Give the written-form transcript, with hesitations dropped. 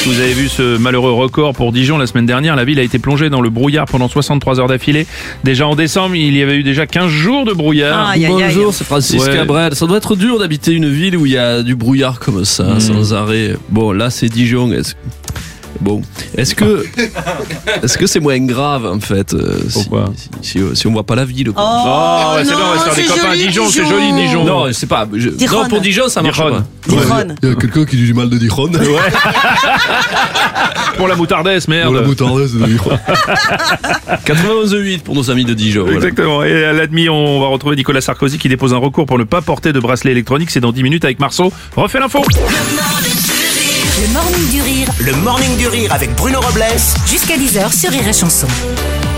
vous avez vu ce malheureux record pour Dijon la semaine dernière. La ville a été plongée dans le brouillard pendant 63 heures d'affilée. Déjà en décembre, il y avait eu déjà 15 jours de brouillard. Bonjour, c'est Francis Cabrel. Ça doit être dur d'habiter une ville où il y a du brouillard comme ça, sans arrêt. Bon, là c'est Dijon. Est-ce que c'est moins grave en fait Pourquoi si on voit pas la ville quoi. Oh, c'est bon, on va se faire des copains. Dijon, c'est joli Dijon. Non, je sais pas. Non, pour Dijon, ça marche pas. Il y a quelqu'un qui dit du mal de Dijon. Pour la moutardesse, merde. Pour la moutardesse de Dijon. 91,8 pour nos amis de Dijon. Exactement. Et à l'admi, on va retrouver Nicolas Sarkozy qui dépose un recours pour ne pas porter de bracelet électronique. C'est dans 10 minutes avec Marceau. Refais l'info. Le morning du rire. Le morning du rire avec Bruno Robles Jusqu'à 10h sur Rire et Chanson.